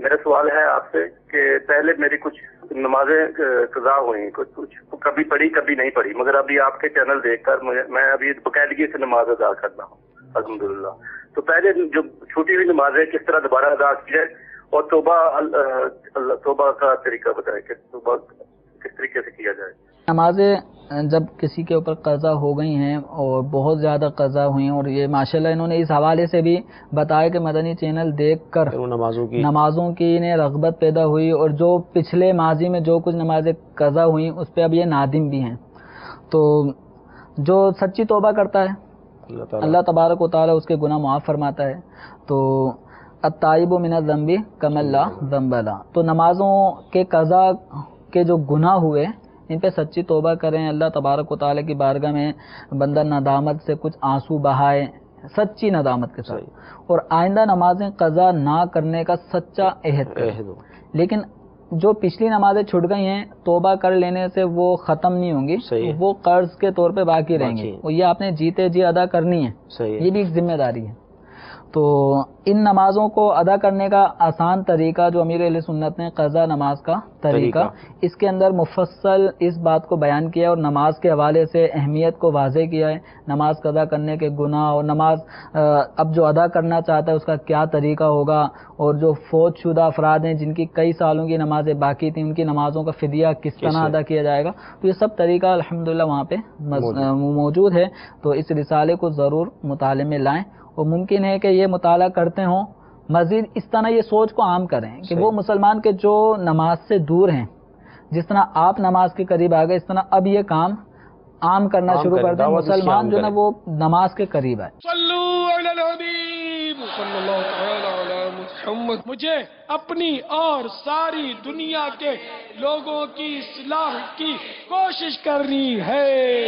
میرا سوال ہے آپ سے کہ پہلے میری کچھ نمازیں قضا ہوئی، کچھ کبھی پڑھی کبھی نہیں پڑھی، مگر ابھی آپ کے چینل دیکھ کر میں ابھی باقاعدگی سے نماز ادا کرتا ہوں الحمدللہ. تو پہلے جو چھوٹی ہوئی نمازیں کس طرح دوبارہ ادا کی جائے، اور توبہ کا طریقہ بتائیں کہ توبہ کس طریقے سے کیا جائے. نمازیں جب کسی کے اوپر قضا ہو گئی ہیں اور بہت زیادہ قضا ہوئی ہیں، اور یہ ماشاءاللہ انہوں نے اس حوالے سے بھی بتایا کہ مدنی چینل دیکھ کر نمازوں کی انہیں رغبت پیدا ہوئی، اور جو پچھلے ماضی میں جو کچھ نمازیں قضا ہوئیں اس پہ اب یہ نادم بھی ہیں. تو جو سچی توبہ کرتا ہے اللہ تبارک و تعالی اس کے گناہ معاف فرماتا ہے. تو التائب من الذنب کمن لا ذنب له. تو نمازوں کے قضا کے جو گناہ ہوئے ان پہ سچی توبہ کریں، اللہ تبارک و تعالی کی بارگاہ میں بندہ ندامت سے کچھ آنسو بہائے، سچی ندامت کے ساتھ، اور آئندہ نمازیں قضا نہ کرنے کا سچا عہد کرے. لیکن جو پچھلی نمازیں چھوٹ گئی ہیں توبہ کر لینے سے وہ ختم نہیں ہوں گی، وہ قرض کے طور پہ باقی رہیں گے، اور یہ آپ نے جیتے جی ادا کرنی ہے، یہ بھی ایک ذمہ داری ہے. تو ان نمازوں کو ادا کرنے کا آسان طریقہ جو امیر اہل سنت نے قضا نماز کا طریقہ اس کے اندر مفصل اس بات کو بیان کیا ہے، اور نماز کے حوالے سے اہمیت کو واضح کیا ہے، نماز قضا کرنے کے گناہ، اور نماز اب جو ادا کرنا چاہتا ہے اس کا کیا طریقہ ہوگا، اور جو فوت شدہ افراد ہیں جن کی کئی سالوں کی نمازیں باقی تھیں ان کی نمازوں کا فدیہ کس طرح ادا کیا جائے گا. تو یہ سب طریقہ الحمدللہ وہاں پہ موجود ہے. تو اس رسالے کو ضرور مطالعے میں لائیں، اور ممکن ہے کہ یہ مطالعہ کرتے ہوں مزید اس طرح یہ سوچ کو عام کریں کہ وہ مسلمان کے جو نماز سے دور ہیں، جس طرح آپ نماز کے قریب آ گئے اس طرح اب یہ کام عام کرنا شروع کر دیں، مسلمان جو نا وہ نماز کے قریب آئے. صلو علی الحبیب صلی اللہ تعالی علی محمد. مجھے اپنی اور ساری دنیا کے لوگوں کی اصلاح کی کوشش کرنی ہے.